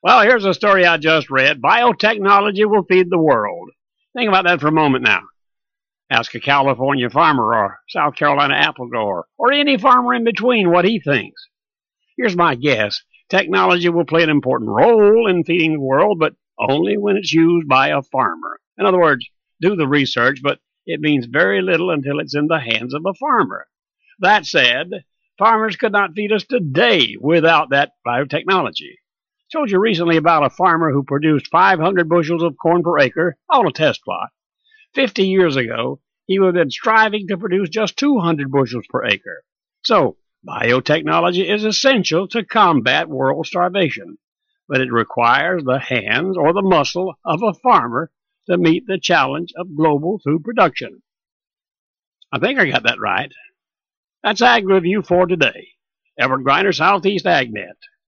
Well, here's a story I just read. Biotechnology will feed the world. Think about that for a moment now. Ask a California farmer or South Carolina apple grower or any farmer in between what he thinks. Here's my guess. Technology will play an important role in feeding the world, but only when it's used by a farmer. In other words, do the research, but it means very little until it's in the hands of a farmer. That said, farmers could not feed us today without that biotechnology. I told you recently about a farmer who produced 500 bushels of corn per acre on a test plot. 50 years ago, he would have been striving to produce just 200 bushels per acre. So, biotechnology is essential to combat world starvation, but it requires the hands or the muscle of a farmer to meet the challenge of global food production. I think I got that right. That's Ag Review for today. Everett Griner, Southeast AgNet.